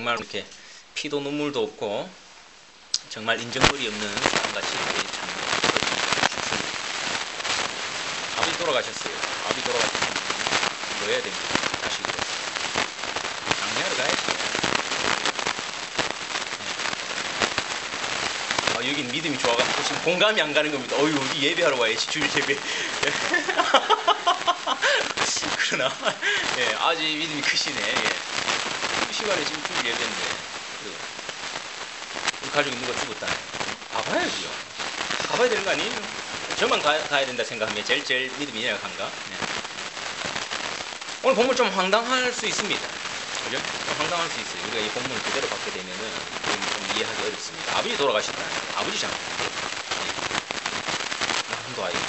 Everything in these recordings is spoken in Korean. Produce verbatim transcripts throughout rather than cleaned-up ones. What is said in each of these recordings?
정말 이렇게 피도 눈물도 없고 정말 인정거리 없는 사람같이 참 좋습니다. 아버지 돌아가셨어요. 아버지 돌아가셨으면 뭐 해야 됩니까? 자식으로 장례하러 가야지. 아, 여긴 믿음이 좋아가지고 지금 공감이 안 가는 겁니다. 어휴, 여기 예배하러 와야지. 주일 예배. 그러나 예, 아주 믿음이 크시네. 예. 그 시간에 지금 주일 예배인데 그, 우리 가족이 누가 죽었다. 가봐야지요. 가봐야 되는 거 아니에요? 저만 가, 가야 된다 생각하면 제일 제일 믿음이 약한가? 예. 오늘 본문 좀 황당할 수 있습니다. 그죠? 좀 황당할 수 있어요. 우리가 이 본문을 그대로 받게 되면은 좀, 좀 이해하기 어렵습니다. 아버지 돌아가셨다. 아버지잖아. 남도 아이고.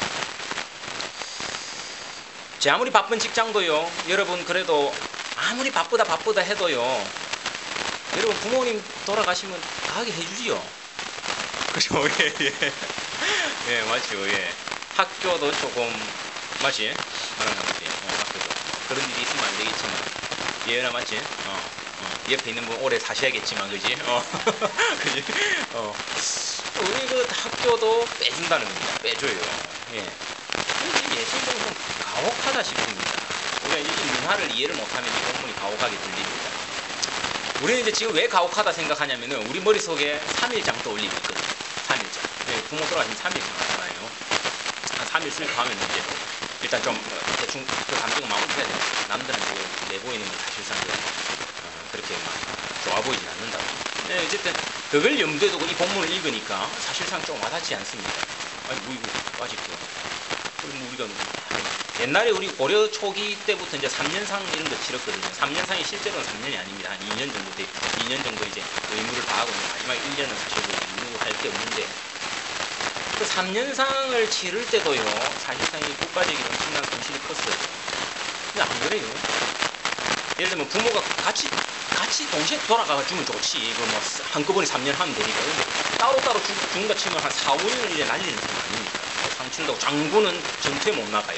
제 아무리 바쁜 직장도요, 여러분 그래도 아무리 바쁘다 바쁘다 해도요, 여러분 부모님 돌아가시면 가게 해주지요. 그죠? 예, 예. 예, 맞죠. 예. 학교도 조금, 맞지? 말하는 거지. 어, 학교도. 그런 일이 있으면 안 되겠지만. 예은아, 맞지? 어, 어. 옆에 있는 분 오래 사셔야겠지만, 그지? 어, 그지? 어. 우리 그 학교도 빼준다는 겁니다. 빼줘요. 예. 예수님은 좀 가혹하다 싶습니다. 우리가 이 문화를 이해를 못하면 이 본문이 가혹하게 들립니다. 우리는 이제 지금 왜 가혹하다 생각하냐면은 우리 머릿속에 삼일장 떠올리고 있거든요. 삼일장. 네, 부모 돌아가시면 삼일장 하잖아요. 한 삼일 수익 가면 이제 일단 좀 대충 그 감정을 마무리해야 돼요. 남들한테 내보이는 건 사실상 그, 어, 그렇게 막 좋아 보이진 않는다고. 네, 어쨌든 그걸 염두에 두고 이 본문을 읽으니까 사실상 좀 와닿지 않습니다. 아니 뭐 이거 아직도 그럼 우리가 옛날에 우리 고려 초기 때부터 이제 삼 년상 이런 거 치렀거든요. 삼 년상이 실제로는 삼 년이 아닙니다. 한 이 년 정도 돼, 이 년 정도 이제 의무를 다하고 마지막 일 년은 사실 의무할 게 없는데 그 삼 년상을 치를 때도요. 사실상 이 국가적인 엄청난 손실이 컸어요. 근데 안 그래요. 예를 들면 부모가 같이 같이 동시에 돌아가 주면 좋지. 이거 뭐 한꺼번에 삼 년 하면 되니까. 근데 따로따로 죽, 죽는다 치면 한 사, 오 년을 이제 날리는 셈 아닙니까? 상친다고 장군은 전투에 못 나가요.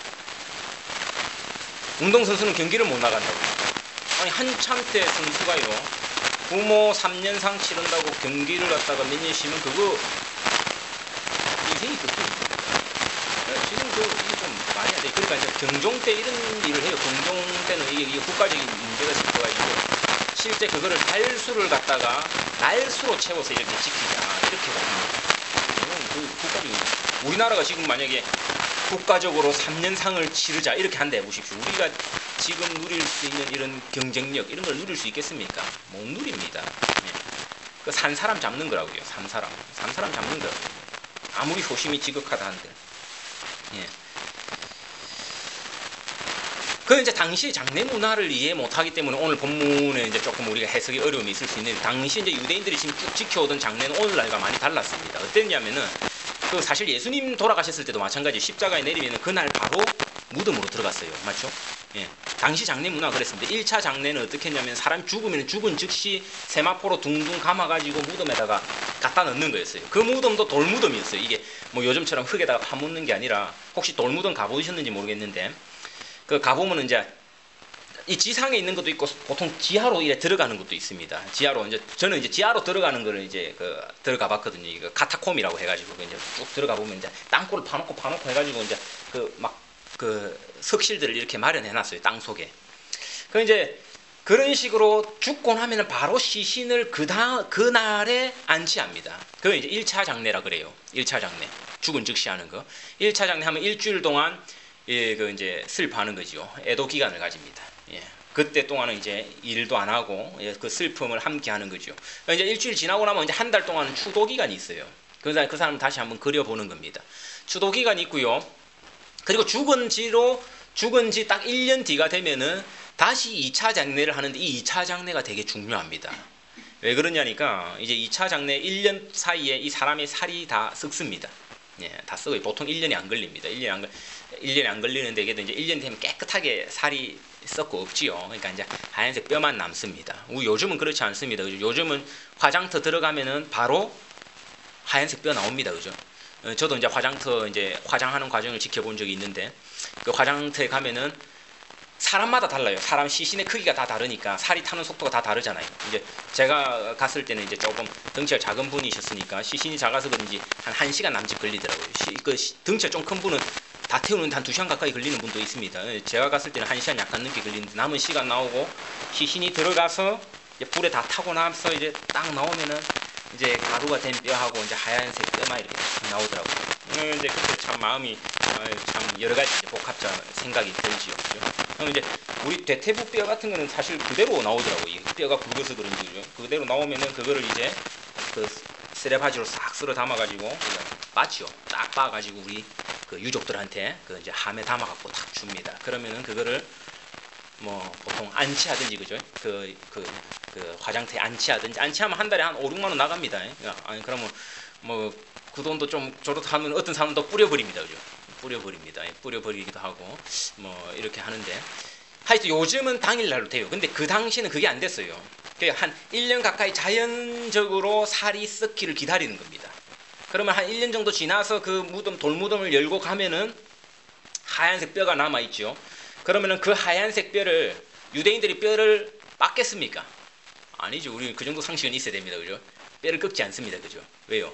운동선수는 경기를 못 나간다고. 아니 한참 때 선수가요. 부모 삼 년상 치른다고 경기를 갔다가 몇 년 쉬면 그거 인생이 끝입니다. 지금 그 이게 좀 말이 안 돼. 그러니까 이제 경종 때 이런 일을 해요. 경종 때는 이게, 이게 국가적인 문제가 있어가지고 실제 그거를 달수를 갖다가 날수로 채워서 이렇게 지키자 이렇게 합니다. 그 국가적인 우리나라가 지금 만약에 국가적으로 삼 년상을 치르자 이렇게 한다 해보십시오. 우리가 지금 누릴 수 있는 이런 경쟁력 이런 걸 누릴 수 있겠습니까? 못 누립니다. 예. 그 산 사람 잡는 거라고요. 산 사람, 산 사람 잡는 거. 아무리 효심이 지극하다 한들. 예. 그 이제 당시 장례 문화를 이해 못하기 때문에 오늘 본문에 이제 조금 우리가 해석이 어려움이 있을 수 있는데 당시 이제 유대인들이 지금 쭉 지켜오던 장례는 오늘날과 많이 달랐습니다. 어땠냐면은 그 사실 예수님 돌아가셨을 때도 마찬가지 십자가에 내리면은 그날 바로 무덤으로 들어갔어요. 맞죠? 예. 당시 장례 문화가 그랬습니다. 일 차 장례는 어떻게 했냐면 사람 죽으면 죽은 즉시 세마포로 둥둥 감아가지고 무덤에다가 갖다 넣는 거였어요. 그 무덤도 돌무덤이었어요. 이게 뭐 요즘처럼 흙에다가 파묻는 게 아니라 혹시 돌무덤 가보셨는지 모르겠는데 그 가보면 이제 이 지상에 있는 것도 있고 보통 지하로 이래 들어가는 것도 있습니다. 지하로 이제 저는 이제 지하로 들어가는 거를 이제 그 들어가 봤거든요. 이거 카타콤이라고 해가지고 이제 쭉 들어가 보면 이제 땅굴을 파놓고 파놓고 해가지고 이제 그 막 그 석실들을 이렇게 마련해놨어요. 땅 속에. 그 이제 그런 식으로 죽고 나면은 바로 시신을 그다 그날에 안치합니다. 그 이제 일 차 장례라 그래요. 일 차 장례. 죽은 즉시 하는 거. 일 차 장례 하면 일주일 동안 예, 그 이제 슬퍼하는 거죠. 애도 기간을 가집니다. 예. 그때 동안은 이제 일도 안 하고 예, 그 슬픔을 함께 하는 거죠. 이제 일주일 지나고 나면 이제 한 달 동안 추도 기간이 있어요. 그 사람 그 사람 다시 한번 그려보는 겁니다. 추도 기간이 있고요. 그리고 죽은 지로 죽은 지 딱 일 년 뒤가 되면은 다시 이 차 장례를 하는데 이 이 차 장례가 되게 중요합니다. 왜 그러냐니까 이제 이 차 장례 일 년 사이에 이 사람의 살이 다 썩습니다. 예, 다 썩어요. 보통 일 년이 안 걸립니다. 일 년이 안, 일 년이 안 걸리는데 이게 이제 일 년 되면 깨끗하게 살이 썩고 없지요. 그러니까 이제 하얀색 뼈만 남습니다. 요즘은 그렇지 않습니다. 그죠? 요즘은 화장터 들어가면은 바로 하얀색 뼈 나옵니다. 그죠? 어, 저도 이제 화장터 이제 화장하는 과정을 지켜본 적이 있는데 그 화장터에 가면은 사람마다 달라요. 사람 시신의 크기가 다 다르니까 살이 타는 속도가 다 다르잖아요. 이제 제가 갔을 때는 이제 조금 덩치가 작은 분이셨으니까 시신이 작아서 그런지 한 1시간 남짓 걸리더라고요. 시, 그 시, 덩치가 좀 큰 분은 다 태우는데 한 두 시간 가까이 걸리는 분도 있습니다. 제가 갔을 때는 한 시간 약간 넘게 걸리는데 남은 시간 나오고 시신이 들어가서 이제 불에 다 타고 나서 이제 딱 나오면은 이제 가루가 된 뼈하고 이제 하얀색 뼈만 이렇게 나오더라고요. 음, 이제 그때 참 마음이 아유, 참 여러 가지 이제 복합적 생각이 들지요. 그럼 이제 우리 대퇴부 뼈 같은 거는 사실 그대로 나오더라고요. 이 뼈가 굵어서 그런지 그대로 나오면은 그거를 이제 그 쓰레바지로 싹 쓸어 담아가지고 빠지요. 딱 빠가지고 우리 그 유족들한테 그 이제 함에 담아갖고 탁 줍니다. 그러면은 그거를 뭐 보통 안치하든지 그죠? 그, 그, 그 화장터에 안치하든지 안치하면 한 달에 한 오, 육만 원 나갑니다. 아니 그러면 뭐 그 돈도 좀 저렇다면 어떤 사람은 또 뿌려버립니다. 그죠? 뿌려버립니다. 뿌려버리기도 하고 뭐 이렇게 하는데 하여튼 요즘은 당일날로 돼요. 근데 그 당시는 그게 안 됐어요. 한 일 년 가까이 자연적으로 살이 썩기를 기다리는 겁니다. 그러면 한 일 년 정도 지나서 그 무덤, 돌무덤을 열고 가면은 하얀색 뼈가 남아있죠. 그러면은 그 하얀색 뼈를 유대인들이 뼈를 빻겠습니까? 아니죠. 우리 그 정도 상식은 있어야 됩니다. 그죠? 뼈를 꺾지 않습니다. 그죠? 왜요?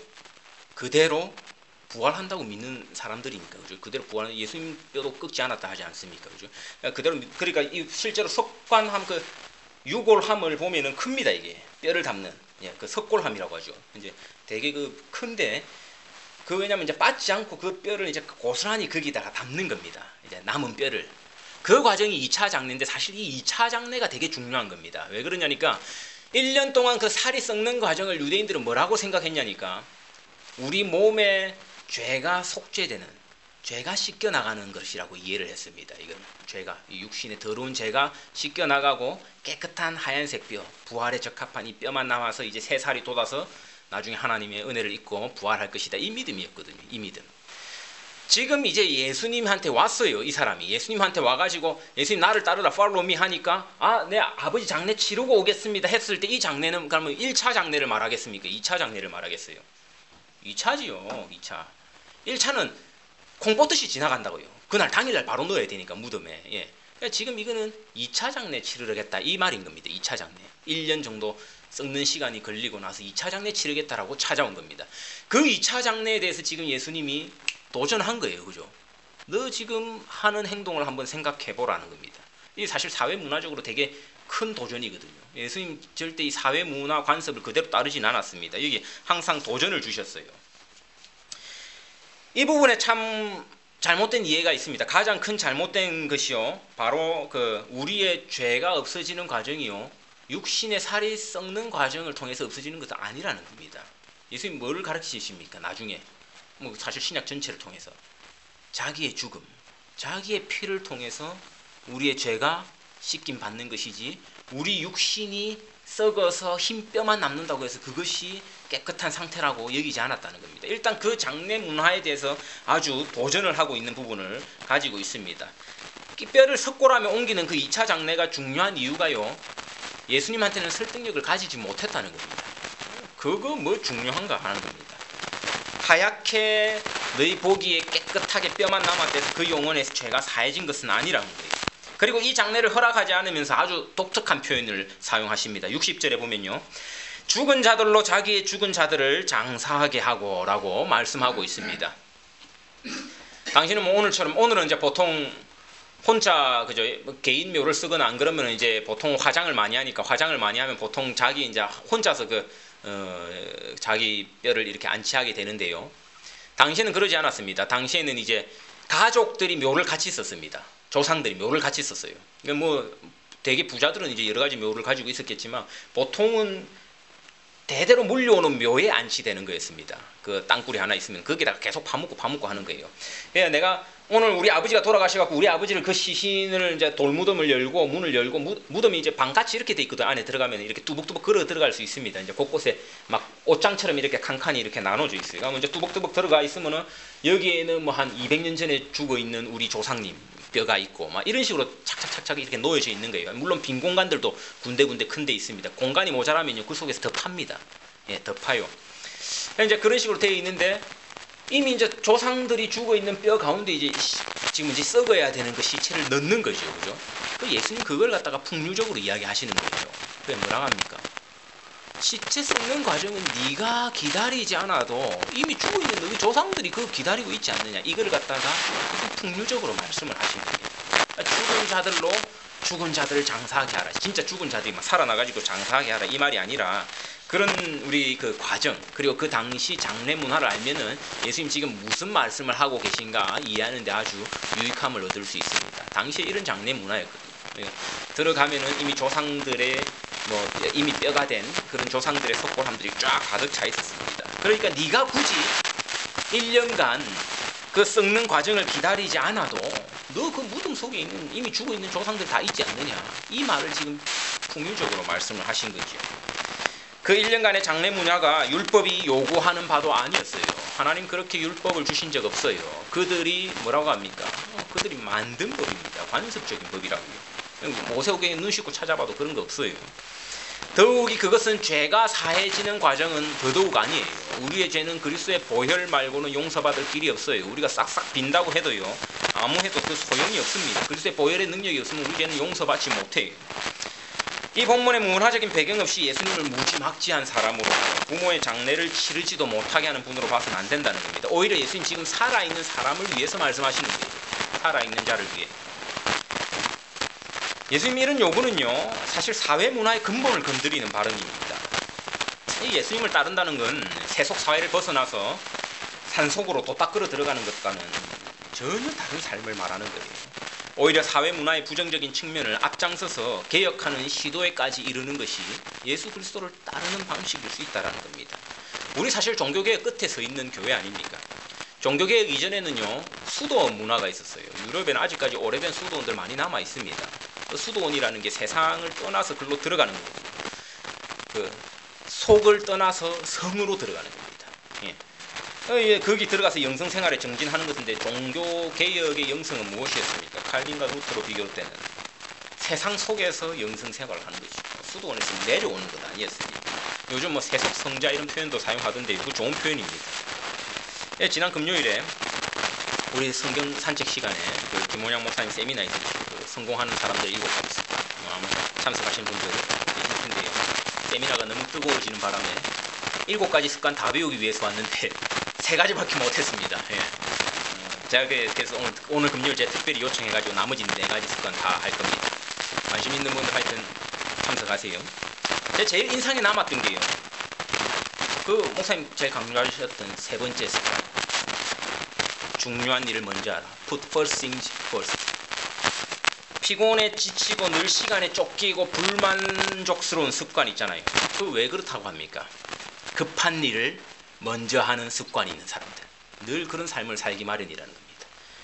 그대로 부활한다고 믿는 사람들이니까. 그죠? 그대로 부활, 예수님 뼈도 꺾지 않았다 하지 않습니까? 그죠? 그대로, 그러니까 이 실제로 석관함, 그 유골함을 보면은 큽니다. 이게. 뼈를 담는. 예, 그 석골함이라고 하죠. 이제 되게 그 큰데, 그 왜냐면 이제 빠지 않고 그 뼈를 이제 고스란히 거기다가 담는 겁니다. 이제 남은 뼈를. 그 과정이 이 차 장례인데 사실 이 이 차 장례가 되게 중요한 겁니다. 왜 그러냐니까 일 년 동안 그 살이 썩는 과정을 유대인들은 뭐라고 생각했냐니까 우리 몸에 죄가 속죄되는, 죄가 씻겨나가는 것이라고 이해를 했습니다. 이건 죄가, 이 육신의 더러운 죄가 씻겨나가고 깨끗한 하얀색 뼈, 부활에 적합한 이 뼈만 남아서 이제 새 살이 돋아서 나중에 하나님의 은혜를 입고 부활할 것이다. 이 믿음이었거든요. 이 믿음. 지금 이제 예수님한테 왔어요. 이 사람이 예수님한테 와가지고 예수님 나를 따르라 follow me 하니까 아, 내 아버지 장례 치르고 오겠습니다 했을 때 이 장례는 그러면 일 차 장례를 말하겠습니까? 이 차 장례를 말하겠어요? 이 차지요. 이 차. 일 차는 콩 뽑듯이 지나간다고요. 그날 당일날 바로 넣어야 되니까 무덤에. 예. 그러니까 지금 이거는 이 차 장례 치르겠다 이 말인 겁니다. 이 차 장례. 일 년 정도 썩는 시간이 걸리고 나서 이 차 장례 치르겠다라고 찾아온 겁니다. 그 이 차 장례에 대해서 지금 예수님이 도전한 거예요. 그죠? 너 지금 하는 행동을 한번 생각해 보라는 겁니다. 이게 사실 사회 문화적으로 되게 큰 도전이거든요. 예수님 절대 이 사회 문화 관습을 그대로 따르진 않았습니다. 여기 항상 도전을 주셨어요. 이 부분에 참 잘못된 이해가 있습니다. 가장 큰 잘못된 것이요. 바로 그 우리의 죄가 없어지는 과정이요. 육신의 살이 썩는 과정을 통해서 없어지는 것은 아니라는 겁니다. 예수님 뭐를 가르치십니까? 나중에 뭐 사실 신약 전체를 통해서 자기의 죽음, 자기의 피를 통해서 우리의 죄가 씻김 받는 것이지 우리 육신이 썩어서 흰 뼈만 남는다고 해서 그것이 깨끗한 상태라고 여기지 않았다는 겁니다. 일단 그 장례 문화에 대해서 아주 도전을 하고 있는 부분을 가지고 있습니다. 이 뼈를 석고라며 옮기는 그 이 차 장례가 중요한 이유가요. 예수님한테는 설득력을 가지지 못했다는 겁니다. 그거 뭐 중요한가 하는 겁니다. 하얗게 너희 보기에 깨끗하게 뼈만 남았대서 그 영혼에서 죄가 사해진 것은 아니라는 거예요. 그리고 이 장례를 허락하지 않으면서 아주 독특한 표현을 사용하십니다. 육십 절에 보면요. 죽은 자들로 자기의 죽은 자들을 장사하게 하고 라고 말씀하고 있습니다. 당신은 뭐 오늘처럼 오늘은 이제 보통 혼자 그저 개인 묘를 쓰거나 안 그러면 이제 보통 화장을 많이 하니까 화장을 많이 하면 보통 자기 이제 혼자서 그 어, 자기 뼈를 이렇게 안치하게 되는데요. 당시에는 그러지 않았습니다. 당시에는 이제 가족들이 묘를 같이 썼습니다. 조상들이 묘를 같이 썼어요. 그러니까 뭐 되게 부자들은 이제 여러 가지 묘를 가지고 있었겠지만 보통은 대대로 물려오는 묘에 안치되는 거였습니다. 그 땅굴이 하나 있으면 거기다가 계속 파묻고 파묻고 하는 거예요. 그러니까 내가 오늘 우리 아버지가 돌아가셔갖고 우리 아버지를 그 시신을 이제 돌무덤을 열고 문을 열고 무, 무덤이 이제 방같이 이렇게 돼 있거든. 안에 들어가면 이렇게 뚜벅뚜벅 걸어 들어갈 수 있습니다. 이제 곳곳에 막 옷장처럼 이렇게 칸칸이 이렇게 나눠져 있어요. 그러면 이제 뚜벅뚜벅 들어가 있으면은 여기에는 뭐 한 이백 년 전에 죽어 있는 우리 조상님 뼈가 있고 막 이런 식으로 착착착착 이렇게 놓여져 있는 거예요. 물론 빈 공간들도 군데군데 큰 데 있습니다. 공간이 모자라면요 그 속에서 더 팝니다. 예, 더 파요. 이제 그런 식으로 되어 있는데 이미 이제 조상들이 죽어 있는 뼈 가운데 이제 지금 이제 썩어야 되는 그 시체를 넣는 거죠, 그죠? 그 예수님 그걸 갖다가 풍류적으로 이야기하시는 거예요. 그게 뭐라 합니까? 시체 썩는 과정은 네가 기다리지 않아도 이미 죽어 있는 너희 조상들이 그거 기다리고 있지 않느냐. 이걸 갖다가 풍류적으로 말씀을 하신 거예요. 죽은 자들로 죽은 자들을 장사하게 하라. 진짜 죽은 자들이 막 살아나가지고 장사하게 하라. 이 말이 아니라 그런 우리 그 과정 그리고 그 당시 장례 문화를 알면은 예수님 지금 무슨 말씀을 하고 계신가 이해하는데 아주 유익함을 얻을 수 있습니다. 당시에 이런 장례 문화였거든요. 들어가면은 이미 조상들의 뭐 이미 뼈가 된 그런 조상들의 석고함들이 쫙 가득 차 있었습니다. 그러니까 네가 굳이 일 년간 그 썩는 과정을 기다리지 않아도 너 그 무덤 속에 있는 이미 죽어 있는 조상들 다 있지 않느냐. 이 말을 지금 풍유적으로 말씀을 하신 거죠. 그 일 년간의 장례 문화가 율법이 요구하는 바도 아니었어요. 하나님 그렇게 율법을 주신 적 없어요. 그들이 뭐라고 합니까? 어, 그들이 만든 법입니다. 관습적인 법이라고요. 모세오경에 눈 씻고 찾아봐도 그런 거 없어요. 더욱이 그것은 죄가 사해지는 과정은 더더욱 아니에요. 우리의 죄는 그리스도의 보혈 말고는 용서받을 길이 없어요. 우리가 싹싹 빈다고 해도요, 아무 해도 그 소용이 없습니다. 그리스도의 보혈의 능력이 없으면 우리 죄는 용서받지 못해요. 이 본문의 문화적인 배경 없이 예수님을 무지막지한 사람으로 부모의 장례를 치르지도 못하게 하는 분으로 봐서는 안 된다는 겁니다. 오히려 예수님 지금 살아있는 사람을 위해서 말씀하시는 거예요. 살아있는 자를 위해. 예수님의 이런 요구는요, 사실 사회 문화의 근본을 건드리는 발언입니다. 이 예수님을 따른다는 건 세속 사회를 벗어나서 산속으로 도딱 끌어 들어가는 것과는 전혀 다른 삶을 말하는 거예요. 오히려 사회 문화의 부정적인 측면을 앞장서서 개혁하는 시도에까지 이르는 것이 예수 그리스도를 따르는 방식일 수 있다는 겁니다. 우리 사실 종교개혁 끝에 서 있는 교회 아닙니까? 종교개혁 이전에는요, 수도원 문화가 있었어요. 유럽에는 아직까지 오래된 수도원들 많이 남아 있습니다. 그 수도원이라는 게 세상을 떠나서 글로 들어가는 거거든요. 그 속을 떠나서 성으로 들어가는 겁니다. 예. 거기 들어가서 영성생활에 정진하는 것인데 종교개혁의 영성은 무엇이었습니까? 칼빈과 루터로 비교되는 세상 속에서 영성생활을 하는 것이죠. 수도원에서 내려오는 것 아니었습니까? 요즘 뭐 세속 성자 이런 표현도 사용하던데 이거 좋은 표현입니다. 예, 지난 금요일에 우리 성경 산책 시간에 그 김원양 목사님 세미나에 그 성공하는 사람들 일곱 가지 습관 아마 참석하신 분들 계실 텐데요. 세미나가 너무 뜨거워지는 바람에 일곱 가지 습관 다 배우기 위해서 왔는데 세 가지밖에 못했습니다. 예. 제가 그래서 오늘, 오늘 금요일 제가 특별히 요청해가지고 나머지 네 가지 습관 다 할 겁니다. 관심 있는 분들 하여튼 참석하세요. 제가 제일 인상에 남았던 게요, 그 목사님 제가 강조하셨던 세 번째 습관, 중요한 일을 먼저 하라. Put first things first. 피곤해 지치고 늘 시간에 쫓기고 불만족스러운 습관 있잖아요. 그 왜 그렇다고 합니까? 급한 일을 먼저 하는 습관이 있는 사람들, 늘 그런 삶을 살기 마련이라는 겁니다.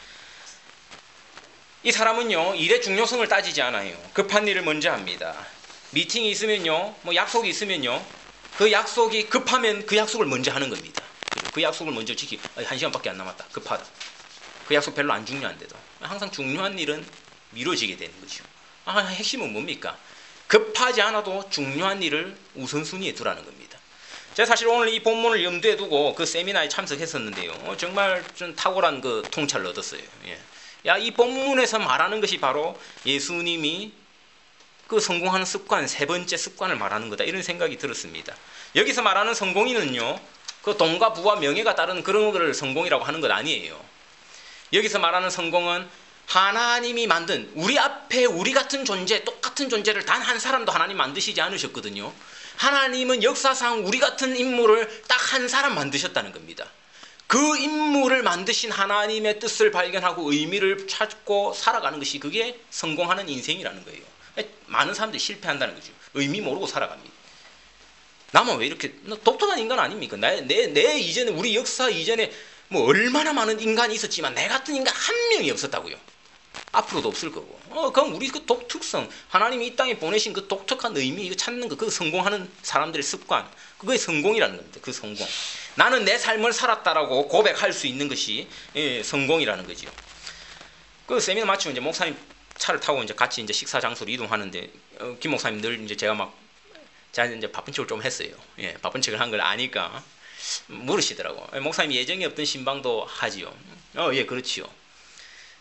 이 사람은요, 일의 중요성을 따지지 않아요. 급한 일을 먼저 합니다. 미팅이 있으면요, 뭐 약속이 있으면요, 그 약속이 급하면 그 약속을 먼저 하는 겁니다. 그 약속을 먼저 지키. 한 시간밖에 안 남았다. 급하다. 그 약속 별로 안 중요한데도 항상 중요한 일은 미뤄지게 되는 거죠. 아, 핵심은 뭡니까? 급하지 않아도 중요한 일을 우선순위에 두라는 겁니다. 제가 사실 오늘 이 본문을 염두에 두고 그 세미나에 참석했었는데요, 어, 정말 좀 탁월한 그 통찰을 얻었어요. 예. 야, 이 본문에서 말하는 것이 바로 예수님이 그 성공하는 습관, 세 번째 습관을 말하는 거다, 이런 생각이 들었습니다. 여기서 말하는 성공인은요, 그 돈과 부와 명예가 따르는 그런 것을 성공이라고 하는 것 아니에요. 여기서 말하는 성공은 하나님이 만든 우리 앞에 우리 같은 존재, 똑같은 존재를 단 한 사람도 하나님 만드시지 않으셨거든요. 하나님은 역사상 우리 같은 인물을 딱 한 사람 만드셨다는 겁니다. 그 인물을 만드신 하나님의 뜻을 발견하고 의미를 찾고 살아가는 것이 그게 성공하는 인생이라는 거예요. 많은 사람들이 실패한다는 거죠. 의미 모르고 살아갑니다. 나만 왜 이렇게 독특한 인간 아닙니까? 내, 내, 내 이전에, 우리 역사 이전에 뭐 얼마나 많은 인간이 있었지만 내 같은 인간 한 명이 없었다고요. 앞으로도 없을 거고. 어, 그럼 우리 그 독특성, 하나님이 이 땅에 보내신 그 독특한 의미, 이거 찾는 거, 그 성공하는 사람들의 습관, 그게 성공이라는 겁니다. 그 성공. 나는 내 삶을 살았다라고 고백할 수 있는 것이, 예, 성공이라는 거죠. 그 세미나 마치고 이제 목사님 차를 타고 이제 같이 이제 식사 장소로 이동하는데, 어, 김 목사님 늘 이제 제가 막 제가 이제 바쁜 척을 좀 했어요. 예, 바쁜 척을 한 걸 아니까 물으시더라고. 목사님 예정이 없던 신방도 하지요. 어, 예, 그렇지요.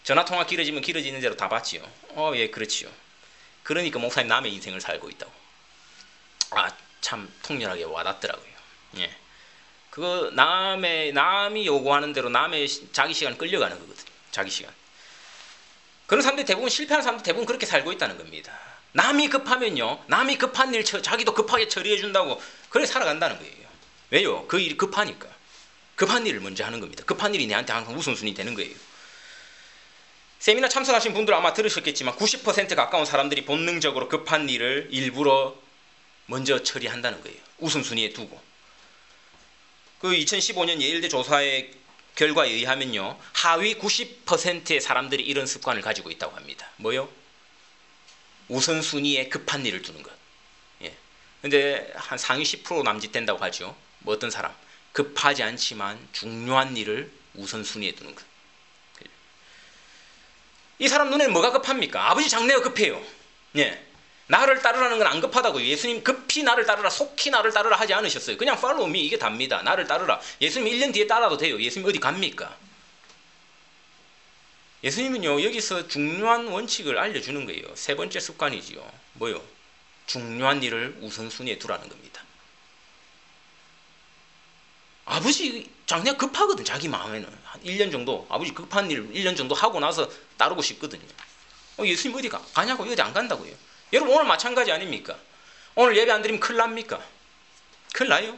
전화통화 길어지면 길어지는 대로 다 받지요. 어, 예, 그렇지요. 그러니까 목사님 남의 인생을 살고 있다고. 아, 참 통렬하게 와닿더라고요. 예. 그거 남의 남이 요구하는 대로 남의 시, 자기 시간 끌려가는 거거든요. 자기 시간. 그런 사람들이 대부분 실패하는 사람들 대부분 그렇게 살고 있다는 겁니다. 남이 급하면요, 남이 급한 일 처, 자기도 급하게 처리해 준다고 그렇게 살아간다는 거예요. 왜요? 그 일이 급하니까. 급한 일을 먼저 하는 겁니다. 급한 일이 내한테 항상 우선순위 되는 거예요. 세미나 참석하신 분들 아마 들으셨겠지만 구십 퍼센트 가까운 사람들이 본능적으로 급한 일을 일부러 먼저 처리한다는 거예요. 우선순위에 두고. 그 이천십오 년 예일대 조사의 결과에 의하면요, 하위 구십 퍼센트의 사람들이 이런 습관을 가지고 있다고 합니다. 뭐요? 우선순위에 급한 일을 두는 것. 예. 근데 한 상위 십 퍼센트 남짓된다고 하죠. 뭐 어떤 사람? 급하지 않지만 중요한 일을 우선순위에 두는 것. 이 사람 눈에는 뭐가 급합니까? 아버지 장례가 급해요. 예. 나를 따르라는 건 안 급하다고요. 예수님 급히 나를 따르라, 속히 나를 따르라 하지 않으셨어요. 그냥 follow me 이게 답니다. 나를 따르라. 예수님 일 년 뒤에 따라도 돼요. 예수님 어디 갑니까? 예수님은요, 여기서 중요한 원칙을 알려주는 거예요. 세 번째 습관이지요. 뭐요? 중요한 일을 우선순위에 두라는 겁니다. 아버지 장례가 급하거든. 자기 마음에는 한 일 년 정도 아버지 급한 일 일 년 정도 하고 나서 따르고 싶거든요. 어, 예수님 어디 가? 가냐고? 어디 안 간다고요. 여러분 오늘 마찬가지 아닙니까? 오늘 예배 안 드리면 큰일 납니까? 큰일 나요?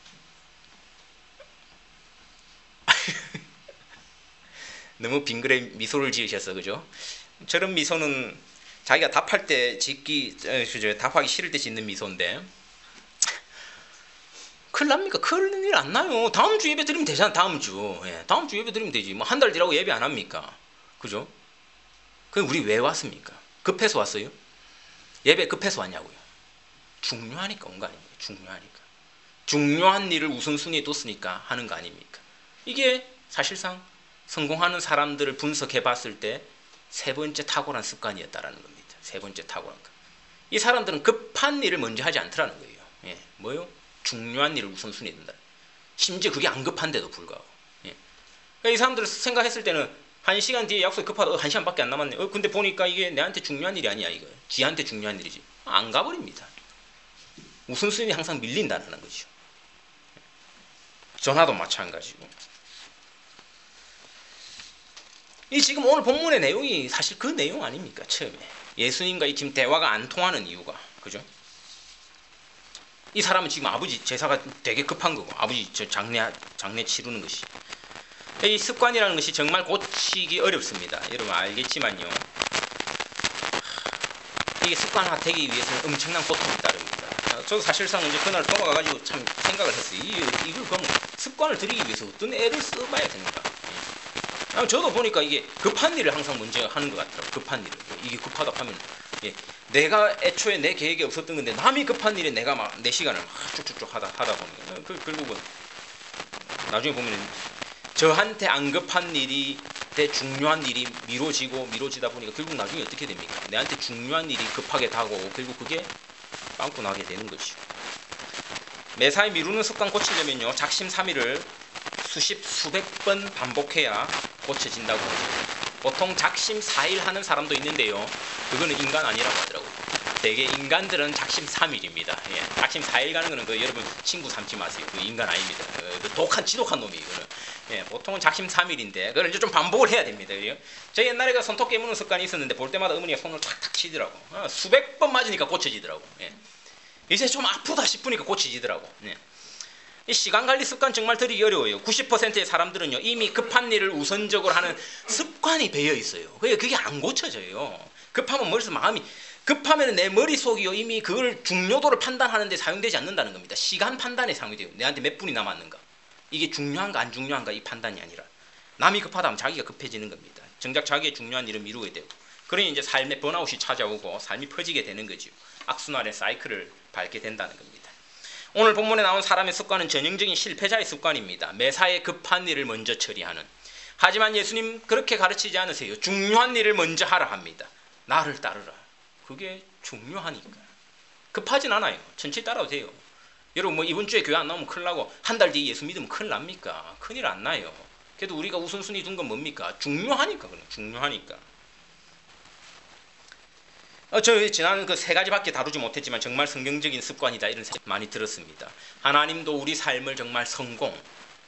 너무 빙그레 미소를 지으셨어, 그죠? 저런 미소는 자기가 답할 때 짓기, 저, 답하기 싫을 때 짓는 미소인데, 큰일 납니까? 큰일 안 나요. 다음 주 예배 드리면 되잖아. 다음 주. 예, 다음 주 예배 드리면 되지. 뭐 한 달 뒤라고 예배 안 합니까? 그죠? 그럼 우리 왜 왔습니까? 급해서 왔어요? 예배 급해서 왔냐고요? 중요하니까 온 거 아닙니까? 중요하니까. 중요한 일을 우선순위에 뒀으니까 하는 거 아닙니까? 이게 사실상 성공하는 사람들을 분석해 봤을 때 세 번째 탁월한 습관이었다라는 겁니다. 세 번째 탁월한 거. 이 사람들은 급한 일을 먼저 하지 않더라는 거예요. 예, 뭐요? 중요한 일을 우선순위에 둔다. 심지어 그게 안 급한데도 불구하고. 예. 그러니까 이 사람들 생각했을 때는 한 시간 뒤에 약속이 급하다. 어, 한 시간밖에 안 남았네. 어, 근데 보니까 이게 내한테 중요한 일이 아니야. 이거 지한테 중요한 일이지. 안 가버립니다. 우선순위 항상 밀린다는 거죠. 전화도 마찬가지고. 이 지금 오늘 본문의 내용이 사실 그 내용 아닙니까? 처음에 예수님과 이 지금 대화가 안 통하는 이유가, 그죠? 이 사람은 지금 아버지 제사가 되게 급한 거고, 아버지 저 장례 장례 치르는 것이, 이 습관이라는 것이 정말 고치기 어렵습니다. 여러분 알겠지만요, 이게 습관화 되기 위해서는 엄청난 고통이 따릅니다. 저도 사실상 이제 그날 돌아가가지고 참 생각을 했어요. 이, 이걸 그럼 습관을 들이기 위해서 어떤 애를 써봐야 되는가. 예. 저도 보니까 이게 급한 일을 항상 먼저 하는 것 같더라고요. 급한 일을. 이게 급하다 하면, 예. 내가 애초에 내 계획에 없었던 건데 남이 급한 일에 내가 막 내 시간을 막 쭉쭉쭉 하다 하다 보니 그, 결국은 나중에 보면 저한테 안 급한 일이 대 중요한 일이 미뤄지고 미뤄지다 보니까 결국 나중에 어떻게 됩니까? 내한테 중요한 일이 급하게 다가오고 결국 그게 빵꾸 나게 되는 것이죠. 매사에 미루는 습관 고치려면요, 작심삼일을 수십 수백 번 반복해야 고쳐진다고 하죠. 보통 작심사일 하는 사람도 있는데요, 그거는 인간 아니라고 하더라고요. 대개 인간들은 작심삼일입니다. 예, 작심사일 가는 거는 그 여러분 친구 삼지 마세요. 그 인간 아닙니다. 그 독한 지독한 놈이 이거는. 예, 보통은 작심삼일인데 그걸 이제 좀 반복을 해야 됩니다. 그래요? 저 옛날에 그 손톱 깨무는 습관이 있었는데 볼 때마다 어머니가 손을 탁탁 치더라고. 어, 수백 번 맞으니까 고쳐지더라고. 예. 이제 좀 아프다 싶으니까 고쳐지더라고. 예. 이 시간 관리 습관 정말 들이기 어려워요. 구십 퍼센트의 사람들은요, 이미 급한 일을 우선적으로 하는 습관이 배어 있어요. 그게 그게 안 고쳐져요. 급하면 머릿속 마음이 급하면 내 머릿속이요, 이미 그걸 중요도를 판단하는 데 사용되지 않는다는 겁니다. 시간 판단에 사용이 돼요. 내한테 몇 분이 남았는가, 이게 중요한가 안 중요한가, 이 판단이 아니라 남이 급하다면 자기가 급해지는 겁니다. 정작 자기의 중요한 일을 미루게 되고, 그러니 이제 삶의 번아웃이 찾아오고 삶이 퍼지게 되는 거죠. 악순환의 사이클을 밟게 된다는 겁니다. 오늘 본문에 나온 사람의 습관은 전형적인 실패자의 습관입니다. 매사에 급한 일을 먼저 처리하는. 하지만 예수님 그렇게 가르치지 않으세요. 중요한 일을 먼저 하라 합니다. 나를 따르라. 그게 중요하니까. 급하진 않아요. 천천히 따라도 돼요. 여러분 뭐 이번 주에 교회 안 나오면 큰일 나고 한 달 뒤에 예수 믿으면 큰일 납니까? 큰일 안 나요. 그래도 우리가 우선순위 둔 건 뭡니까? 중요하니까 그래. 중요하니까. 어, 저 지난 그 세 가지밖에 다루지 못했지만 정말 성경적인 습관이다 이런 생각 많이 들었습니다. 하나님도 우리 삶을 정말 성공,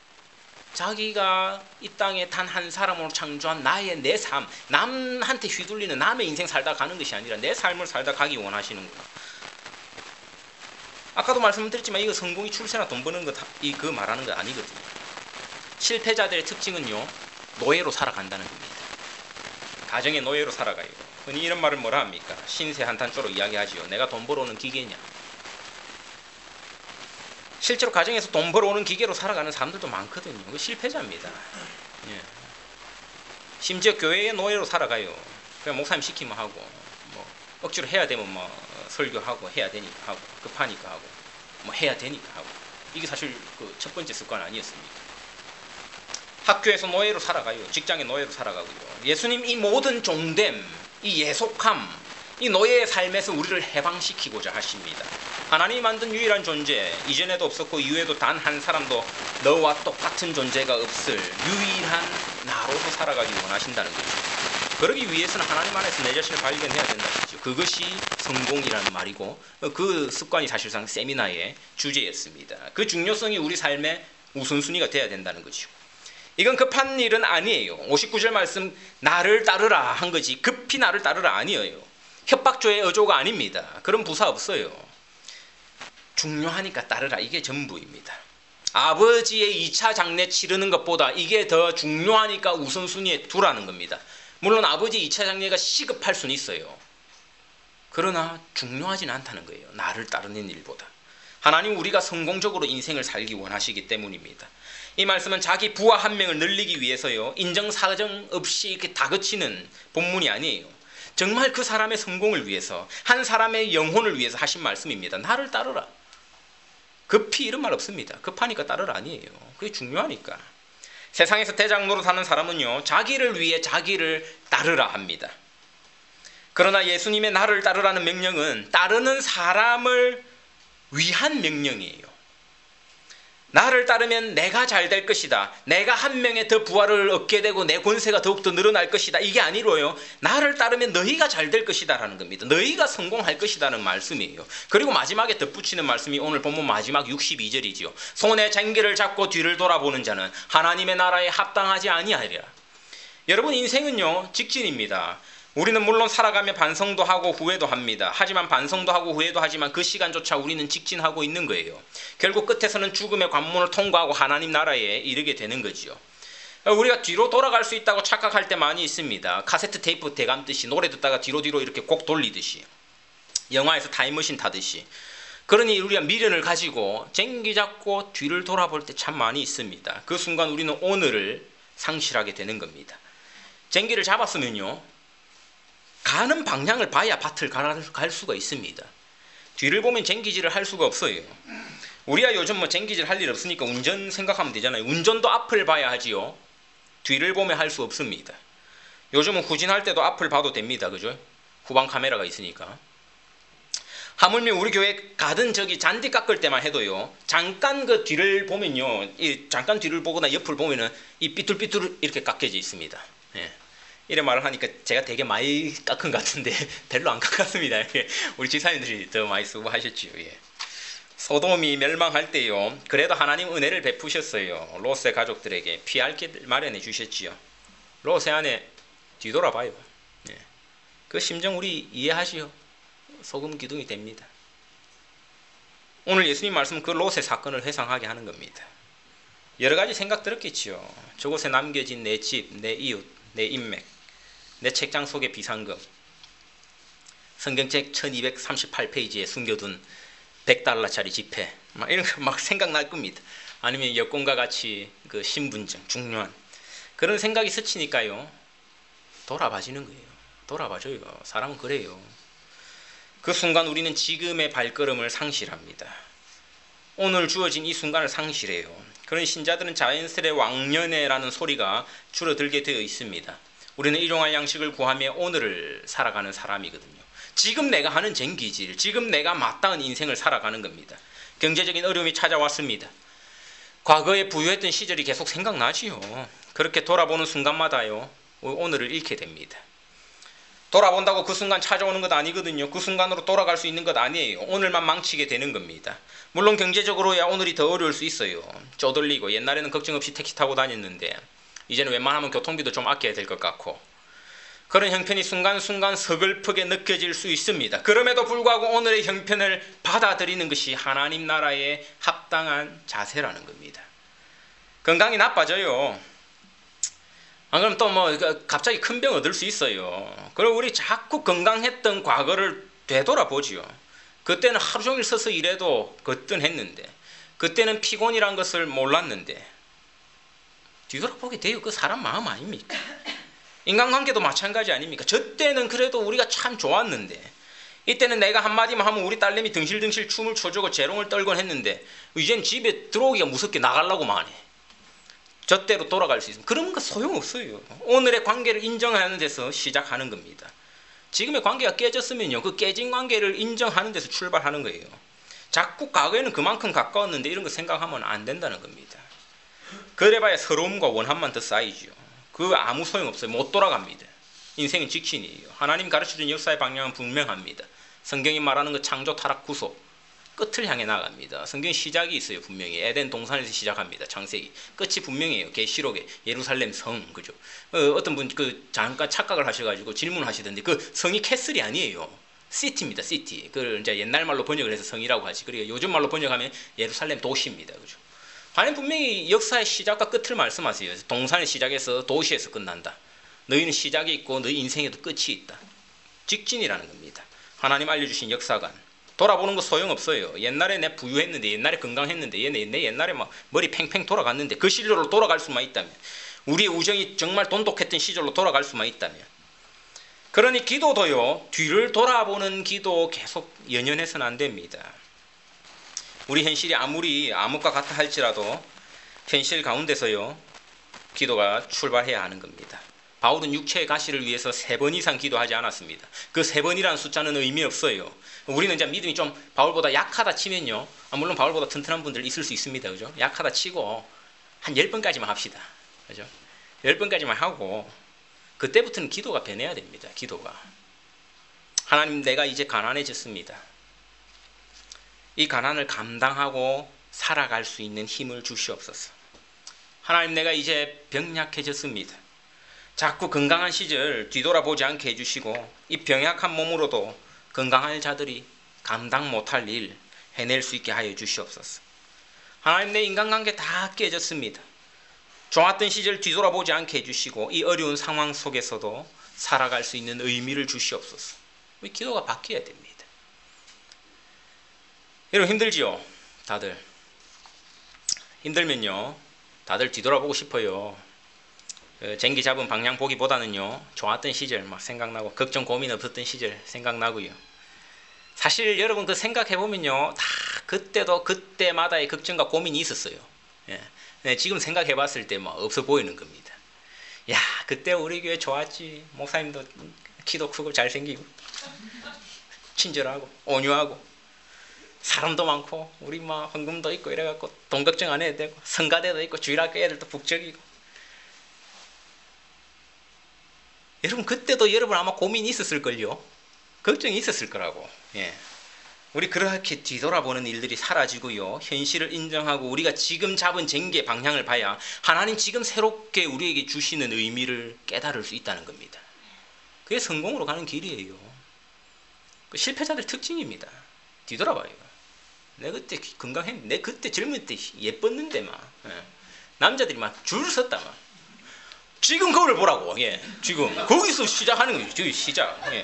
자기가 이 땅에 단 한 사람으로 창조한 나의 내 삶, 남한테 휘둘리는 남의 인생 살다 가는 것이 아니라 내 삶을 살다 가기 원하시는구나. 아까도 말씀드렸지만 이거 성공이 출세나 돈 버는 거 이 그 말하는 거 아니거든요. 실패자들의 특징은요, 노예로 살아간다는 겁니다. 가정의 노예로 살아가요. 흔히 이런 말을 뭐라 합니까? 신세 한탄조로 이야기하지요. 내가 돈 벌어오는 기계냐. 실제로 가정에서 돈 벌어오는 기계로 살아가는 사람들도 많거든요. 그 실패자입니다. 예. 심지어 교회의 노예로 살아가요. 그냥 목사님 시키면 하고, 뭐 억지로 해야 되면 뭐 설교하고 해야 되니까 하고, 급하니까 하고, 뭐 해야 되니까 하고. 이게 사실 그 첫 번째 습관 아니었습니까? 학교에서 노예로 살아가요. 직장의 노예로 살아가고요. 예수님 이 모든 종됨, 이 예속함, 이 노예의 삶에서 우리를 해방시키고자 하십니다. 하나님이 만든 유일한 존재, 이전에도 없었고 이후에도 단 한 사람도 너와 똑같은 존재가 없을 유일한 나로서 살아가기 원하신다는 거죠. 그러기 위해서는 하나님 안에서 내 자신을 발견해야 된다는 거죠. 그것이 성공이라는 말이고, 그 습관이 사실상 세미나의 주제였습니다. 그 중요성이 우리 삶의 우선순위가 돼야 된다는 거죠. 이건 급한 일은 아니에요. 오십구 절 말씀, 나를 따르라 한 거지 급히 나를 따르라 아니에요. 협박조의 어조가 아닙니다. 그런 부사 없어요. 중요하니까 따르라, 이게 전부입니다. 아버지의 이 차 장례 치르는 것보다 이게 더 중요하니까 우선순위에 두라는 겁니다. 물론 아버지 이 차 장례가 시급할 수는 있어요. 그러나 중요하진 않다는 거예요. 나를 따르는 일보다. 하나님 우리가 성공적으로 인생을 살기 원하시기 때문입니다. 이 말씀은 자기 부하 한 명을 늘리기 위해서요, 인정사정 없이 이렇게 다그치는 본문이 아니에요. 정말 그 사람의 성공을 위해서, 한 사람의 영혼을 위해서 하신 말씀입니다. 나를 따르라. 급히 이런 말 없습니다. 급하니까 따르라 아니에요. 그게 중요하니까. 세상에서 대장 노릇하는 사람은요, 자기를 위해 자기를 따르라 합니다. 그러나 예수님의 나를 따르라는 명령은 따르는 사람을 위한 명령이에요. 나를 따르면 내가 잘 될 것이다. 내가 한 명의 더 부활을 얻게 되고 내 권세가 더욱더 늘어날 것이다. 이게 아니로요. 나를 따르면 너희가 잘 될 것이다 라는 겁니다. 너희가 성공할 것이다는 말씀이에요. 그리고 마지막에 덧붙이는 말씀이 오늘 본문 마지막 육십이 절이지요. 손에 쟁기를 잡고 뒤를 돌아보는 자는 하나님의 나라에 합당하지 아니하리라. 여러분, 인생은요 직진입니다. 우리는 물론 살아가며 반성도 하고 후회도 합니다. 하지만 반성도 하고 후회도 하지만 그 시간조차 우리는 직진하고 있는 거예요. 결국 끝에서는 죽음의 관문을 통과하고 하나님 나라에 이르게 되는 거죠. 우리가 뒤로 돌아갈 수 있다고 착각할 때 많이 있습니다. 카세트 테이프 대감듯이 노래 듣다가 뒤로 뒤로 이렇게 곡 돌리듯이, 영화에서 타임머신 타듯이. 그러니 우리가 미련을 가지고 쟁기 잡고 뒤를 돌아볼 때 참 많이 있습니다. 그 순간 우리는 오늘을 상실하게 되는 겁니다. 쟁기를 잡았으면요, 가는 방향을 봐야 밭을 갈 수가 있습니다. 뒤를 보면 쟁기질을 할 수가 없어요. 우리가 요즘 뭐 쟁기질 할 일 없으니까 운전 생각하면 되잖아요. 운전도 앞을 봐야 하지요. 뒤를 보면 할 수 없습니다. 요즘은 후진할 때도 앞을 봐도 됩니다. 그죠? 후방 카메라가 있으니까. 하물며 우리 교회 가든 저기 잔디 깎을 때만 해도요, 잠깐 그 뒤를 보면요, 이 잠깐 뒤를 보거나 옆을 보면은 이 삐뚤삐뚤 이렇게 깎여져 있습니다. 예. 이런 말을 하니까 제가 되게 많이 깎은 것 같은데 별로 안 깎았습니다. 우리 지사님들이 더 많이 쓰고 하셨지요. 예. 소돔이 멸망할 때요, 그래도 하나님 은혜를 베푸셨어요. 롯의 가족들에게 피할 길 마련해 주셨지요. 롯의 아내 뒤돌아봐요. 예. 그 심정 우리 이해하시오. 소금 기둥이 됩니다. 오늘 예수님 말씀은 그 롯의 사건을 회상하게 하는 겁니다. 여러 가지 생각 들었겠지요. 저곳에 남겨진 내 집, 내 이웃, 내 인맥, 내 책장 속의 비상금, 성경책 천이백삼십팔 페이지에 숨겨둔 백 달러짜리 지폐, 막 이런 거 막 생각날 겁니다. 아니면 여권과 같이 그 신분증, 중요한 그런 생각이 스치니까요, 돌아봐지는 거예요. 돌아봐줘요. 사람은 그래요. 그 순간 우리는 지금의 발걸음을 상실합니다. 오늘 주어진 이 순간을 상실해요. 그런 신자들은 자연스레 왕년에라는 소리가 줄어들게 되어 있습니다. 우리는 일용할 양식을 구하며 오늘을 살아가는 사람이거든요. 지금 내가 하는 쟁기질, 지금 내가 마땅한 인생을 살아가는 겁니다. 경제적인 어려움이 찾아왔습니다. 과거에 부유했던 시절이 계속 생각나지요. 그렇게 돌아보는 순간마다요, 오늘을 잃게 됩니다. 돌아본다고 그 순간 찾아오는 것 아니거든요. 그 순간으로 돌아갈 수 있는 것 아니에요. 오늘만 망치게 되는 겁니다. 물론 경제적으로야 오늘이 더 어려울 수 있어요. 쪼들리고 옛날에는 걱정 없이 택시 타고 다녔는데 이제는 웬만하면 교통비도 좀 아껴야 될 것 같고 그런 형편이 순간순간 서글프게 느껴질 수 있습니다. 그럼에도 불구하고 오늘의 형편을 받아들이는 것이 하나님 나라의 합당한 자세라는 겁니다. 건강이 나빠져요. 안 그러면 또 뭐 갑자기 큰 병 얻을 수 있어요. 그리고 우리 자꾸 건강했던 과거를 되돌아보지요. 그때는 하루 종일 서서 일해도 거뜬했는데 그때는 피곤이란 것을 몰랐는데 뒤돌아보게 돼요. 그 사람 마음 아닙니까? 인간관계도 마찬가지 아닙니까? 저 때는 그래도 우리가 참 좋았는데 이때는 내가 한마디만 하면 우리 딸내미 덩실덩실 춤을 춰주고 재롱을 떨곤 했는데 이젠 집에 들어오기가 무섭게 나가려고만 해. 저 때로 돌아갈 수 있습니다. 그런 거 소용없어요. 오늘의 관계를 인정하는 데서 시작하는 겁니다. 지금의 관계가 깨졌으면요, 그 깨진 관계를 인정하는 데서 출발하는 거예요. 자꾸 과거에는 그만큼 가까웠는데 이런 거 생각하면 안 된다는 겁니다. 그래봐야 서러움과 원한만 더 쌓이죠. 그 아무 소용없어요. 못 돌아갑니다. 인생은 직진이에요. 하나님 가르쳐준 역사의 방향은 분명합니다. 성경이 말하는 그 창조, 타락, 구속 끝을 향해 나갑니다. 성경 시작이 있어요. 분명히 에덴 동산에서 시작합니다. 창세기 끝이 분명해요. 계시록에 예루살렘 성, 그죠? 어, 어떤 분 그 잠깐 착각을 하셔가지고 질문하시던데 그 성이 캐슬이 아니에요. 시티입니다. 시티. 그걸 이제 옛날 말로 번역을 해서 성이라고 하지. 그리고 요즘 말로 번역하면 예루살렘 도시입니다. 그죠? 하나님 분명히 역사의 시작과 끝을 말씀하세요. 동산의 시작에서 도시에서 끝난다. 너희는 시작이 있고 너희 인생에도 끝이 있다. 직진이라는 겁니다. 하나님 알려주신 역사관. 돌아보는 거 소용없어요. 옛날에 내 부유했는데 옛날에 건강했는데 얘, 내 옛날에 막 머리 팽팽 돌아갔는데 그 시절로 돌아갈 수만 있다면 우리의 우정이 정말 돈독했던 시절로 돌아갈 수만 있다면 그러니 기도도요. 뒤를 돌아보는 기도 계속 연연해서는 안 됩니다. 우리 현실이 아무리 암흑과 같아 할지라도 현실 가운데서요. 기도가 출발해야 하는 겁니다. 바울은 육체의 가시를 위해서 세 번 이상 기도하지 않았습니다. 그 세 번이라는 숫자는 의미 없어요. 우리는 이제 믿음이 좀 바울보다 약하다 치면요. 물론 바울보다 튼튼한 분들 있을 수 있습니다. 그죠? 약하다 치고 한 열 번까지만 합시다. 그죠? 열 번까지만 하고 그때부터는 기도가 변해야 됩니다. 기도가. 하나님 내가 이제 가난해졌습니다. 이 가난을 감당하고 살아갈 수 있는 힘을 주시옵소서. 하나님 내가 이제 병약해졌습니다. 자꾸 건강한 시절 뒤돌아보지 않게 해주시고 이 병약한 몸으로도 건강한 자들이 감당 못할 일 해낼 수 있게 하여 주시옵소서. 하나님 내 인간관계 다 깨졌습니다. 좋았던 시절 뒤돌아보지 않게 해주시고 이 어려운 상황 속에서도 살아갈 수 있는 의미를 주시옵소서. 우리 기도가 바뀌어야 됩니다. 여러분 힘들지요? 다들 힘들면요 다들 뒤돌아보고 싶어요. 쟁기 잡은 방향 보기보다는요 좋았던 시절 막 생각나고 걱정 고민 없었던 시절 생각나고요. 사실 여러분 그 생각해보면요 다 그때도 그때마다의 걱정과 고민이 있었어요. 예. 네, 지금 생각해봤을 때 뭐 없어 보이는 겁니다. 야 그때 우리 교회 좋았지. 목사님도 키도 크고 잘생기고 친절하고 온유하고 사람도 많고 우리 막 헌금도 있고 이래갖고 돈 걱정 안 해도 되고 성가대도 있고 주일학교 애들도 북적이고. 여러분 그때도 여러분 아마 고민이 있었을걸요. 걱정이 있었을 거라고. 예. 우리 그렇게 뒤돌아보는 일들이 사라지고요. 현실을 인정하고 우리가 지금 잡은 쟁기의 방향을 봐야 하나님 지금 새롭게 우리에게 주시는 의미를 깨달을 수 있다는 겁니다. 그게 성공으로 가는 길이에요. 그 실패자들 특징입니다. 뒤돌아봐요. 내 그때 건강했는데 내 그때 젊을 때 예뻤는데 막 예. 남자들이 막 줄 섰다 막 지금 그걸 보라고. 예. 지금 거기서 시작하는 거죠. 저기 시작. 예.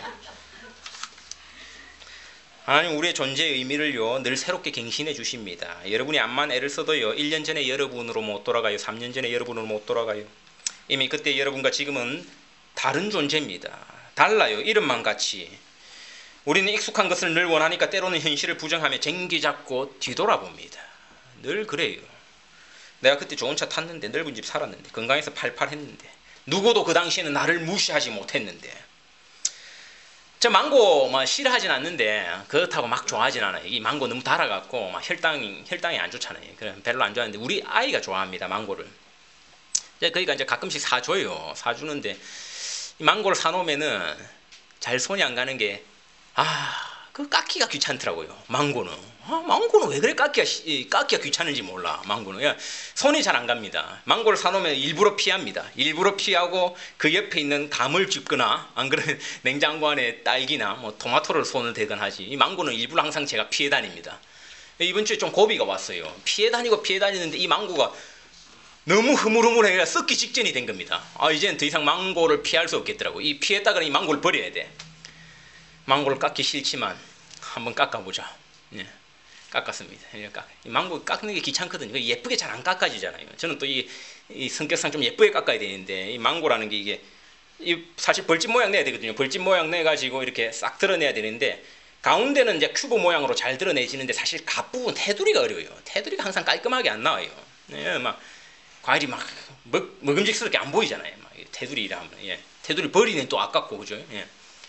하나님 우리의 존재의 의미를요 늘 새롭게 갱신해 주십니다. 여러분이 암만 애를 써도요 일 년 전에 여러분으로 못 돌아가요. 삼 년 전에 여러분으로 못 돌아가요. 이미 그때 여러분과 지금은 다른 존재입니다. 달라요. 이름만 같이. 우리는 익숙한 것을 늘 원하니까 때로는 현실을 부정하며 쟁기 잡고 뒤돌아봅니다. 늘 그래요. 내가 그때 좋은 차 탔는데 넓은 집 살았는데 건강해서 팔팔했는데 누구도 그 당시에는 나를 무시하지 못했는데 저 망고 막 싫어하진 않는데 그렇다고 막 좋아하진 않아요. 이 망고 너무 달아갖고 막 혈당이 혈당이 안 좋잖아요. 그래 별로 안 좋아하는데 우리 아이가 좋아합니다. 망고를. 이제 그러니까 이제 가끔씩 사줘요. 사주는데 이 망고를 사놓으면은 잘 손이 안 가는 게, 아, 그 깎기가 귀찮더라고요. 망고는. 아, 망고는 왜 그래 깎기가, 깎기가 귀찮은지 몰라. 망고는. 야, 손이 잘 안 갑니다. 망고를 사놓으면 일부러 피합니다. 일부러 피하고 그 옆에 있는 감을 줍거나, 안 그러면 냉장고 안에 딸기나 뭐 토마토를 손을 대건 하지. 이 망고는 일부러 항상 제가 피해 다닙니다. 이번 주에 좀 고비가 왔어요. 피해 다니고 피해 다니는데 이 망고가 너무 흐물흐물해가 썩기 직전이 된 겁니다. 아, 이제는 더 이상 망고를 피할 수 없겠더라고. 이 피했다가는 이 망고를 버려야 돼. 망고를 깎기 싫지만 한번 깎아보자. 예, 깎았습니다. 예, 깎. 이 망고 깎는 게 귀찮거든요. 예쁘게 잘 안 깎아지잖아요. 저는 또 이 이 성격상 좀 예쁘게 깎아야 되는데, 이 망고라는 게 이게 이 사실 벌집 모양 내야 되거든요. 벌집 모양 내 가지고 이렇게 싹 드러내야 되는데, 가운데는 이제 큐브 모양으로 잘 드러내지는데 사실 갓부분 테두리가 어려워요. 테두리가 항상 깔끔하게 안 나와요. 예, 막 과일이 막 먹, 먹음직스럽게 안 보이잖아요. 막 테두리라 하면, 예, 테두리 버리는 또 아깝고, 그죠? 예.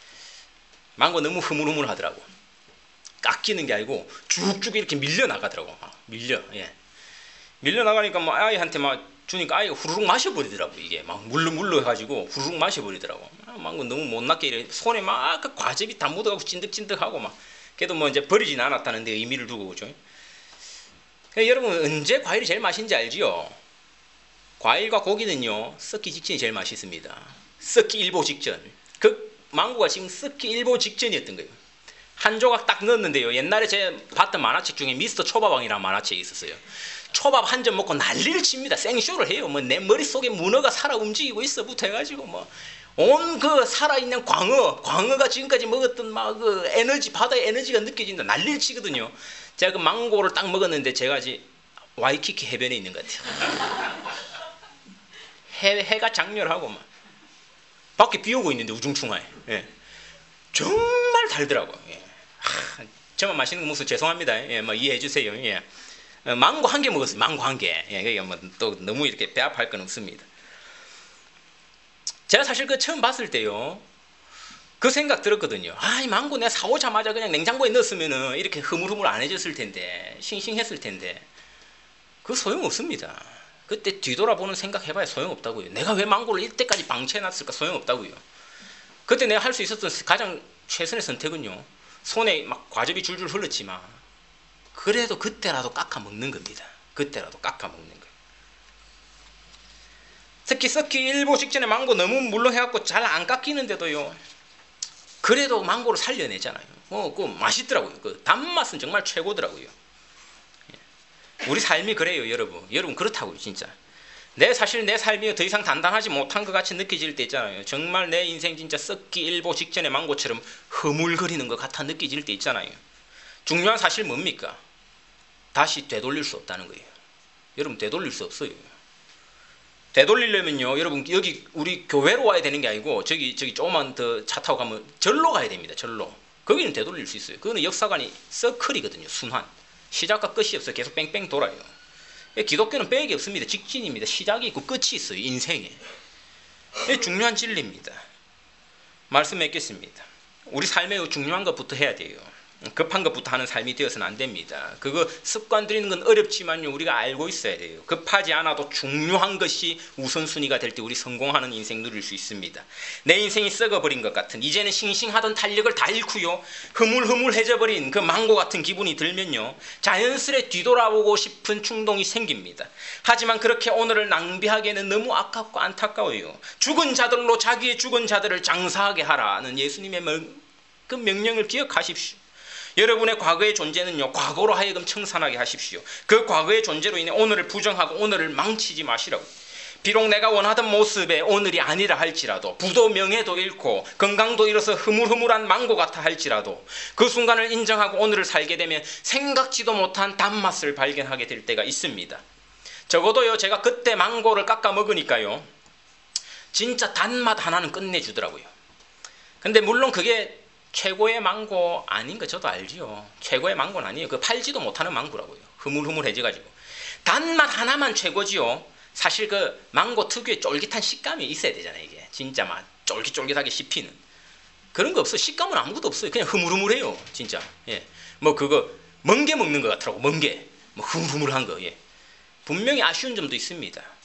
망고 너무 흐물흐물하더라고. 깎이는 게 아니고 쭉쭉 이렇게 밀려 나가더라고. 막 밀려, 예. 밀려 나가니까 뭐 아이한테 막 주니까 아이가 후루룩 마셔버리더라고. 이게 막 물러 물러 해가지고 후루룩 마셔버리더라고. 아, 망고 너무 못났게 이래 손에 막 그 과즙이 다 묻어가고 찐득찐득하고 막. 그래도 뭐 이제 버리진 않았다는데 의미를 두고, 그죠? 그러니까 여러분, 언제 과일이 제일 맛있는지 알지요? 과일과 고기는요, 썩기 직전이 제일 맛있습니다. 썩기 일보 직전. 그 망고가 지금 썩기 일보 직전이었던 거예요. 한 조각 딱 넣었는데요. 옛날에 제가 봤던 만화책 중에 미스터 초밥왕이라는 만화책이 있었어요. 초밥 한 점 먹고 난리를 칩니다. 생쇼를 해요. 뭐 내 머릿속에 문어가 살아 움직이고 있어부터 해가지고 뭐 온 그 살아있는 광어, 광어가 지금까지 먹었던 막 그 에너지, 바다의 에너지가 느껴진다. 난리를 치거든요. 제가 그 망고를 딱 먹었는데 제가 지금 와이키키 해변에 있는 것 같아요. 해, 해가 장렬하고 막 밖에 비 오고 있는데 우중충하에, 예. 정말 달더라고. 예. 하, 저만 맛있는 거 먹어서 죄송합니다. 예, 뭐 이해해 주세요. 예. 어, 망고 한 개 먹었어요. 망고 한 개. 예, 그게 뭐 또 너무 이렇게 배합할 건 없습니다. 제가 사실 그 처음 봤을 때요, 그 생각 들었거든요. 아, 이 망고 내가 사오자마자 그냥 냉장고에 넣었으면은 이렇게 흐물흐물 안 해졌을 텐데, 싱싱했을 텐데. 그 소용 없습니다. 그때 뒤돌아보는 생각 해봐야 소용없다고요. 내가 왜 망고를 이때까지 방치해놨을까? 소용없다고요. 그때 내가 할 수 있었던 가장 최선의 선택은요, 손에 막 과즙이 줄줄 흘렀지만 그래도 그때라도 깎아 먹는 겁니다. 그때라도 깎아 먹는 거예요. 특히 썩기 일보 직전에 망고 너무 물렁해갖고 잘 안 깎이는데도요, 그래도 망고를 살려내잖아요. 어, 그 맛있더라고요. 그 단맛은 정말 최고더라고요. 우리 삶이 그래요, 여러분. 여러분 그렇다고요, 진짜. 내 사실 내 삶이 더 이상 단단하지 못한 것 같이 느껴질 때 있잖아요. 정말 내 인생 진짜 썩기 일보 직전의 망고처럼 허물거리는 것 같아 느껴질 때 있잖아요. 중요한 사실 뭡니까? 다시 되돌릴 수 없다는 거예요. 여러분, 되돌릴 수 없어요. 되돌리려면요, 여러분 여기 우리 교회로 와야 되는 게 아니고 저기 저기 조금만 더 차 타고 가면 절로 가야 됩니다. 절로. 거기는 되돌릴 수 있어요. 그거는 역사관이 서클이거든요. 순환. 시작과 끝이 없어요. 계속 뺑뺑 돌아요. 기독교는 빼기 없습니다. 직진입니다. 시작이 있고 끝이 있어요. 인생에. 이게 중요한 진리입니다. 말씀 맺겠습니다. 우리 삶에 중요한 것부터 해야 돼요. 급한 것부터 하는 삶이 되어서는 안 됩니다. 그거 습관 들이는 건 어렵지만요, 우리가 알고 있어야 돼요. 급하지 않아도 중요한 것이 우선순위가 될 때 우리 성공하는 인생 누릴 수 있습니다. 내 인생이 썩어버린 것 같은, 이제는 싱싱하던 탄력을 다 잃고요, 흐물흐물해져버린 그 망고 같은 기분이 들면요, 자연스레 뒤돌아보고 싶은 충동이 생깁니다. 하지만 그렇게 오늘을 낭비하기에는 너무 아깝고 안타까워요. 죽은 자들로 자기의 죽은 자들을 장사하게 하라는 예수님의 그 명령을 기억하십시오. 여러분의 과거의 존재는요, 과거로 하여금 청산하게 하십시오. 그 과거의 존재로 인해 오늘을 부정하고 오늘을 망치지 마시라고. 비록 내가 원하던 모습의 오늘이 아니라 할지라도, 부도 명예도 잃고 건강도 잃어서 흐물흐물한 망고 같아 할지라도, 그 순간을 인정하고 오늘을 살게 되면 생각지도 못한 단맛을 발견하게 될 때가 있습니다. 적어도요, 제가 그때 망고를 깎아 먹으니까요, 진짜 단맛 하나는 끝내주더라고요. 근데 물론 그게 최고의 망고 아닌 거 저도 알지요. 최고의 망고는 아니에요. 그 팔지도 못하는 망고라고요. 흐물흐물해져가지고. 단맛 하나만 최고지요. 사실 그 망고 특유의 쫄깃한 식감이 있어야 되잖아요. 이게 진짜 막 쫄깃쫄깃하게 씹히는 그런 거 없어. 식감은 아무것도 없어요. 그냥 흐물흐물해요. 진짜. 예. 뭐 그거 멍게 먹는 것 같더라고. 멍게. 뭐 흐물흐물한 거. 예. 분명히 아쉬운 점도 있습니다.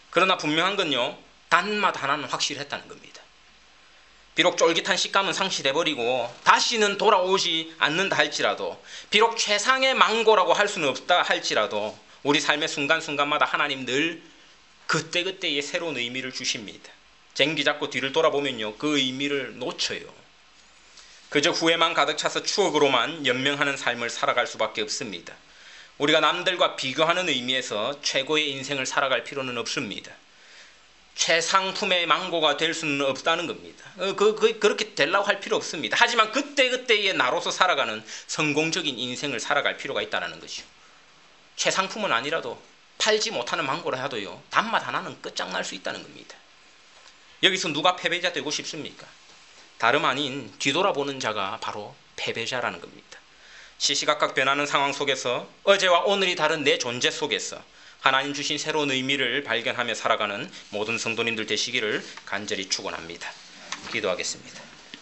그러나 분명한 건요, 단맛 하나는 확실했다는 겁니다. 비록 쫄깃한 식감은 상실해버리고 다시는 돌아오지 않는다 할지라도, 비록 최상의 망고라고 할 수는 없다 할지라도 우리 삶의 순간순간마다 하나님 늘 그때그때의 새로운 의미를 주십니다. 쟁기 잡고 뒤를 돌아보면요, 그 의미를 놓쳐요. 그저 후회만 가득 차서 추억으로만 연명하는 삶을 살아갈 수밖에 없습니다. 우리가 남들과 비교하는 의미에서 최고의 인생을 살아갈 필요는 없습니다. 최상품의 망고가 될 수는 없다는 겁니다. 어, 그, 그, 그렇게 되려고 할 필요 없습니다. 하지만 그때그때의 나로서 살아가는 성공적인 인생을 살아갈 필요가 있다는 것이죠. 최상품은 아니라도 팔지 못하는 망고라 하도요, 단맛 하나는 끝장날 수 있다는 겁니다. 여기서 누가 패배자 되고 싶습니까? 다름 아닌 뒤돌아보는 자가 바로 패배자라는 겁니다. 시시각각 변하는 상황 속에서, 어제와 오늘이 다른 내 존재 속에서 하나님 주신 새로운 의미를 발견하며 살아가는 모든 성도님들 되시기를 간절히 축원합니다. 기도하겠습니다.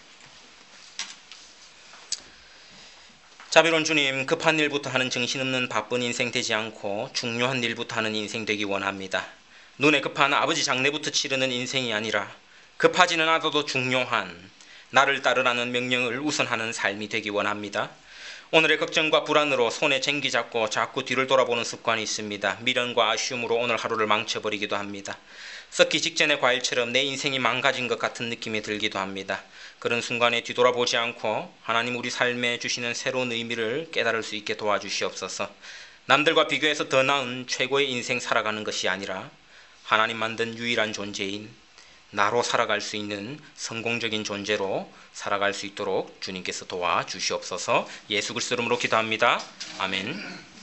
자비로운 주님, 급한 일부터 하는 정신없는 바쁜 인생 되지 않고 중요한 일부터 하는 인생 되기 원합니다. 눈에 급한 아버지 장례부터 치르는 인생이 아니라 급하지는 않아도 중요한 나를 따르라는 명령을 우선하는 삶이 되기 원합니다. 오늘의 걱정과 불안으로 손에 쟁기 잡고 자꾸 뒤를 돌아보는 습관이 있습니다. 미련과 아쉬움으로 오늘 하루를 망쳐버리기도 합니다. 썩기 직전의 과일처럼 내 인생이 망가진 것 같은 느낌이 들기도 합니다. 그런 순간에 뒤돌아보지 않고 하나님 우리 삶에 주시는 새로운 의미를 깨달을 수 있게 도와주시옵소서. 남들과 비교해서 더 나은 최고의 인생 살아가는 것이 아니라 하나님 만든 유일한 존재인 나로 살아갈 수 있는 성공적인 존재로 살아갈 수 있도록 주님께서 도와주시옵소서. 예수 그리스도 이름으로 기도합니다. 아멘.